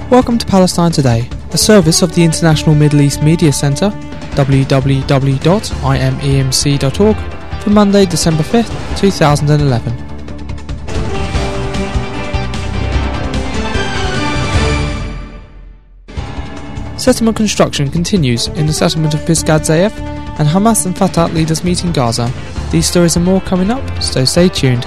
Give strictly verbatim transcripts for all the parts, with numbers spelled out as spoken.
Welcome to Palestine Today, a service of the International Middle East Media Centre, w w w dot i m e m c dot org, for Monday, December fifth, two thousand eleven. Settlement construction continues in the settlement of Pisgah Zayef, and Hamas and Fatah leaders meet in Gaza. These stories and more coming up, so stay tuned.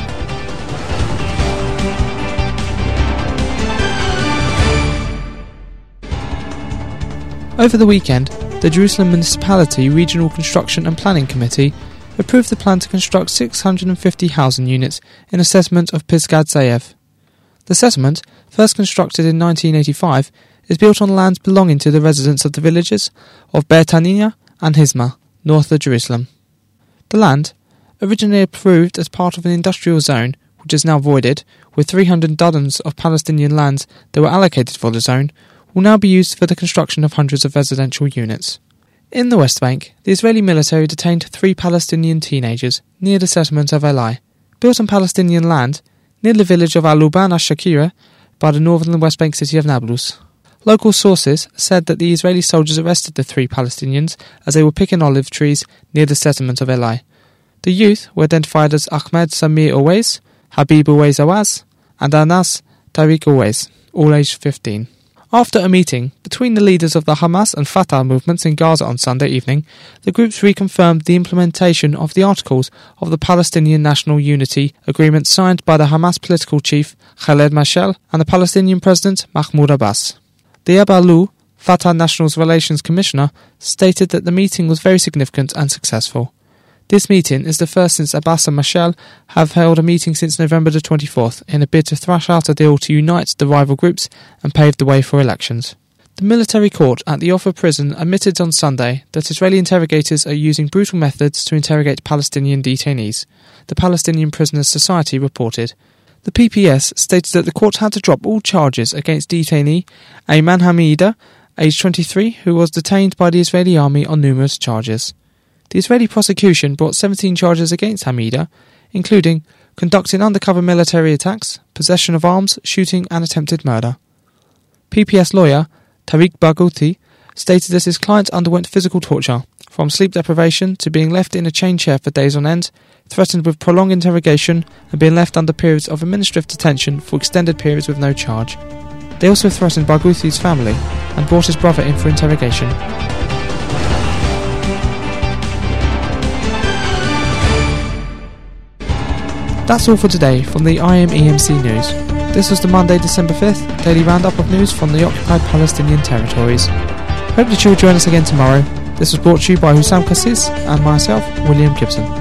Over the weekend, the Jerusalem Municipality Regional Construction and Planning Committee approved the plan to construct six hundred fifty housing units in a settlement of Pisgah Zayef. The settlement, first constructed in nineteen eighty-five, is built on lands belonging to the residents of the villages of Beit Hanina and Hizma, north of Jerusalem. The land, originally approved as part of an industrial zone, which is now voided, with three hundred dudams of Palestinian lands that were allocated for the zone, will now be used for the construction of hundreds of residential units. In the West Bank, the Israeli military detained three Palestinian teenagers near the settlement of Elai, built on Palestinian land, near the village of Al-Luban al-Shakira, by the northern West Bank city of Nablus. Local sources said that the Israeli soldiers arrested the three Palestinians as they were picking olive trees near the settlement of Elai. The youth were identified as Ahmed Samir Owais, Habib Owais Awaz, and Anas Tariq Owais, all aged fifteen. After a meeting between the leaders of the Hamas and Fatah movements in Gaza on Sunday evening, the groups reconfirmed the implementation of the articles of the Palestinian National Unity Agreement signed by the Hamas political chief Khaled Mashal and the Palestinian President Mahmoud Abbas. Diab Alou, Fatah National Relations Commissioner, stated that the meeting was very significant and successful. This meeting is the first since Abbas and Mashal have held a meeting since November the twenty-fourth in a bid to thrash out a deal to unite the rival groups and pave the way for elections. The military court at the Offa prison admitted on Sunday that Israeli interrogators are using brutal methods to interrogate Palestinian detainees, the Palestinian Prisoners Society reported. The P P S stated that the court had to drop all charges against detainee Ayman Hamida, aged twenty-three, who was detained by the Israeli army on numerous charges. The Israeli prosecution brought seventeen charges against Hamida, including conducting undercover military attacks, possession of arms, shooting and attempted murder. P P S lawyer Tariq Barghouti stated that his client underwent physical torture, from sleep deprivation to being left in a chain chair for days on end, threatened with prolonged interrogation and being left under periods of administrative detention for extended periods with no charge. They also threatened Barghouti's family and brought his brother in for interrogation. That's all for today from the I M E M C News. This was the Monday, December fifth, daily roundup of news from the occupied Palestinian territories. Hope that you will join us again tomorrow. This was brought to you by Hussam Kassis and myself, William Gibson.